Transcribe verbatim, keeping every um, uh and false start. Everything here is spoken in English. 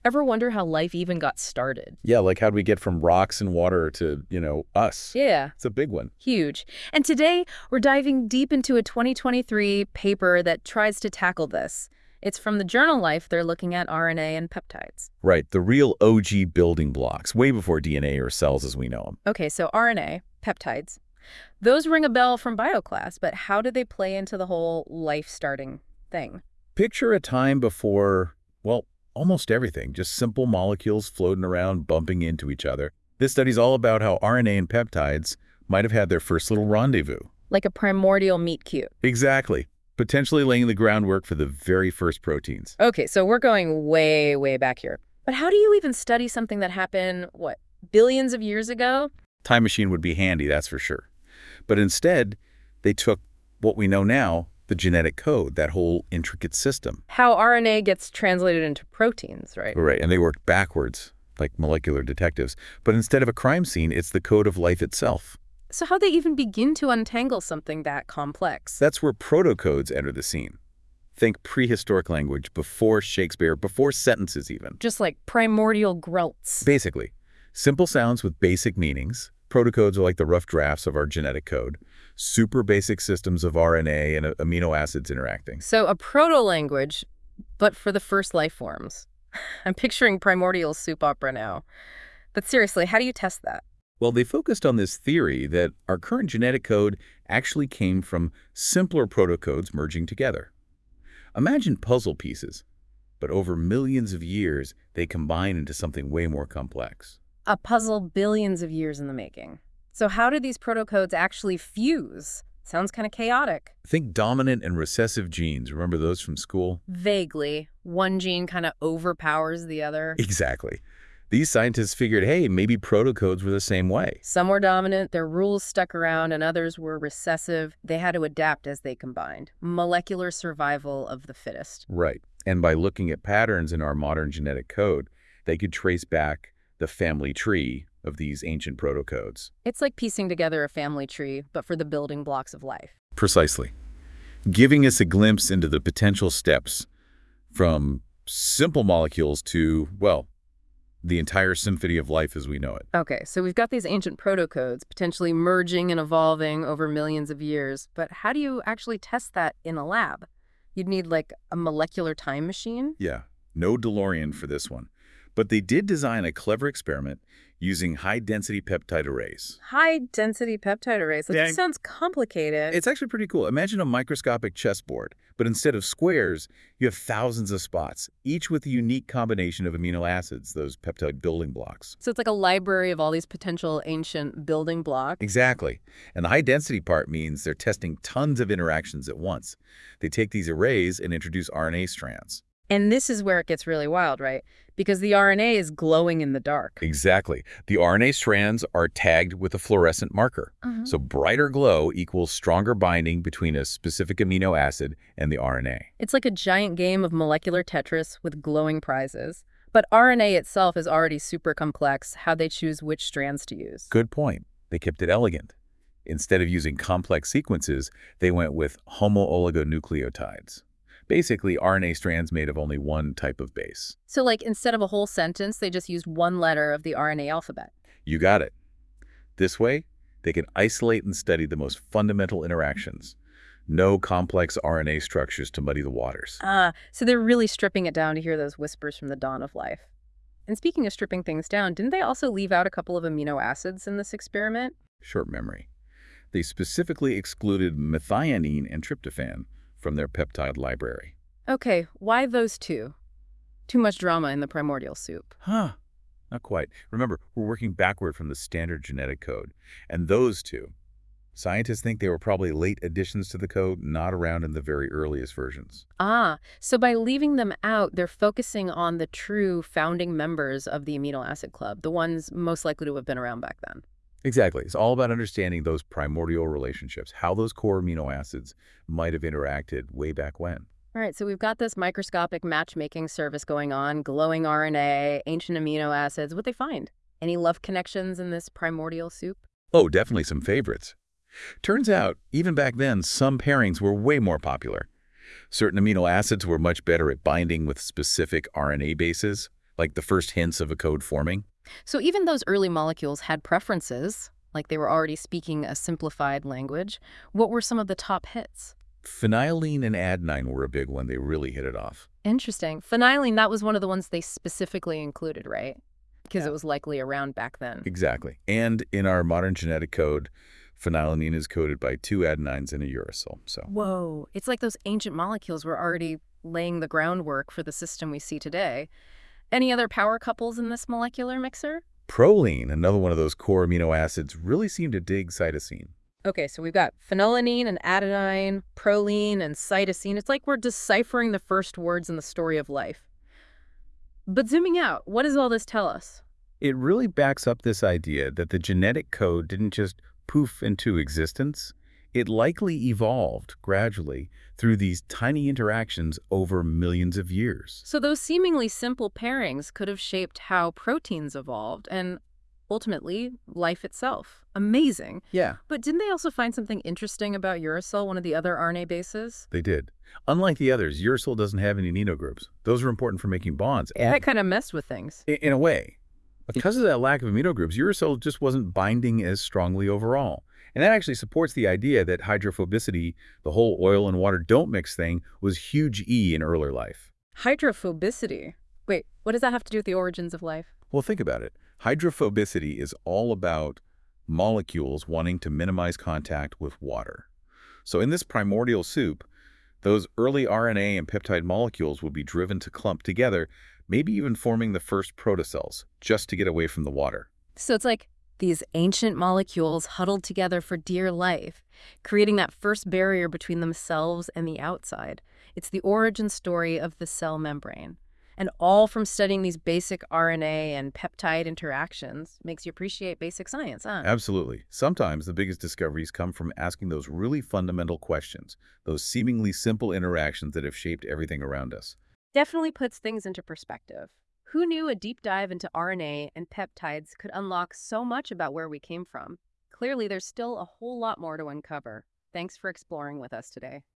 Ever wonder how life even got started? Yeah, like how'd we get from rocks and water to, you know, us? Yeah, It's a big one. huge. And today, we're diving deep into a twenty twenty-three paper that tries to tackle this. It's from the journal Life. They're looking at R N A and peptides. Right, the real O G building blocks, way before D N A or cells as we know them. Okay, so R N A, peptides. Those ring a bell from bio class, but how do they play into the whole life-starting thing? Picture a time before, well, almost everything, just simple molecules floating around, bumping into each other. This study's all about how R N A and peptides might have had their first little rendezvous. Like a primordial meet cute. Exactly. Potentially laying the groundwork for the very first proteins. Okay, so we're going way, way back here. But how do you even study something that happened, what, billions of years ago? Time machine would be handy, that's for sure. But instead, they took what we know now, the genetic code, that whole intricate system. How R N A gets translated into proteins, right? Right, and they worked backwards, like molecular detectives. But instead of a crime scene, it's the code of life itself. So how'd they even begin to untangle something that complex? That's where protocodes enter the scene. Think prehistoric language, before Shakespeare, before sentences even. Just like primordial grunts. Basically, simple sounds with basic meanings. Protocodes are like the rough drafts of our genetic code. Super basic systems of R N A and amino acids interacting. So a proto-language, but for the first life forms. I'm picturing primordial soup opera now. But seriously, how do you test that? Well, they focused on this theory that our current genetic code actually came from simpler protocodes merging together. Imagine puzzle pieces, but over millions of years, they combine into something way more complex. A puzzle billions of years in the making. So how do these protocodes actually fuse? Sounds kind of chaotic. Think dominant and recessive genes. Remember those from school? Vaguely. One gene kind of overpowers the other. Exactly. These scientists figured, hey, maybe protocodes were the same way. Some were dominant, their rules stuck around, and others were recessive. They had to adapt as they combined. Molecular survival of the fittest. Right. And by looking at patterns in our modern genetic code, they could trace back the family tree of these ancient protocodes. It's like piecing together a family tree, but for the building blocks of life. Precisely. Giving us a glimpse into the potential steps from simple molecules to, well, the entire symphony of life as we know it. Okay, so we've got these ancient protocodes potentially merging and evolving over millions of years, but how do you actually test that in a lab? You'd need like a molecular time machine? Yeah, no DeLorean for this one. But they did design a clever experiment using high-density peptide arrays. High-density peptide arrays. That Yeah. just sounds complicated. It's actually pretty cool. Imagine a microscopic chessboard, but instead of squares, you have thousands of spots, each with a unique combination of amino acids, those peptide building blocks. So it's like a library of all these potential ancient building blocks. Exactly. And the high-density part means they're testing tons of interactions at once. They take these arrays and introduce R N A strands. And this is where it gets really wild, right? Because the R N A is glowing in the dark. Exactly. The R N A strands are tagged with a fluorescent marker. Mhm. So brighter glow equals stronger binding between a specific amino acid and the R N A. It's like a giant game of molecular Tetris with glowing prizes. But R N A itself is already super complex. How they choose which strands to use. Good point. They kept it elegant. Instead of using complex sequences, they went with homooligonucleotides. Basically, R N A strands made of only one type of base. So like instead of a whole sentence, they just used one letter of the R N A alphabet. You got it. This way, they can isolate and study the most fundamental interactions. No complex R N A structures to muddy the waters. Ah, so they're really stripping it down to hear those whispers from the dawn of life. And speaking of stripping things down, didn't they also leave out a couple of amino acids in this experiment? Short memory. They specifically excluded methionine and tryptophan from their peptide library. Okay, why those two? Too much drama in the primordial soup. Huh. Not quite. Remember, we're working backward from the standard genetic code. And those two, scientists think they were probably late additions to the code, not around in the very earliest versions. Ah, so by leaving them out, they're focusing on the true founding members of the amino acid club, the ones most likely to have been around back then. Exactly. It's all about understanding those primordial relationships, how those core amino acids might have interacted way back when. All right, so we've got this microscopic matchmaking service going on, glowing R N A, ancient amino acids. What'd they find? Any love connections in this primordial soup? Oh, definitely some favorites. Turns out, even back then, some pairings were way more popular. Certain amino acids were much better at binding with specific R N A bases, like the first hints of a code forming. So even those early molecules had preferences, like they were already speaking a simplified language. What were some of the top hits? Phenylaline and adenine were a big one. They really hit it off. Interesting. Phenylaline, that was one of the ones they specifically included, right? Because Yeah. it was likely around back then. Exactly. And in our modern genetic code, phenylalanine is coded by two adenines and a uracil. So Whoa. It's like those ancient molecules were already laying the groundwork for the system we see today. Any other power couples in this molecular mixer? proline, another one of those core amino acids, really seemed to dig cytosine. Okay, so we've got phenylalanine and adenine, proline and cytosine. It's like we're deciphering the first words in the story of life. But zooming out, what does all this tell us? It really backs up this idea that the genetic code didn't just poof into existence. It likely evolved gradually through these tiny interactions over millions of years. So those seemingly simple pairings could have shaped how proteins evolved and ultimately life itself. Amazing. Yeah, But didn't they also find something interesting about uracil, one of the other R N A bases? they did. Unlike the others, uracil doesn't have any amino groups. Those are important for making bonds. And That kind of messed with things. i- in a way, because of that lack of amino groups, uracil just wasn't binding as strongly overall. And that actually supports the idea that hydrophobicity, the whole oil and water don't mix thing, was huge E in earlier life. Hydrophobicity. Wait, what does that have to do with the origins of life? Well, think about it. Hydrophobicity is all about molecules wanting to minimize contact with water. So in this primordial soup, those early R N A and peptide molecules would be driven to clump together, maybe even forming the first protocells, just to get away from the water. So it's like these ancient molecules huddled together for dear life, creating that first barrier between themselves and the outside. It's the origin story of the cell membrane. And all from studying these basic R N A and peptide interactions makes you appreciate basic science, huh? Absolutely. Sometimes the biggest discoveries come from asking those really fundamental questions, those seemingly simple interactions that have shaped everything around us. Definitely puts things into perspective. Who knew a deep dive into R N A and peptides could unlock so much about where we came from? Clearly, there's still a whole lot more to uncover. Thanks for exploring with us today.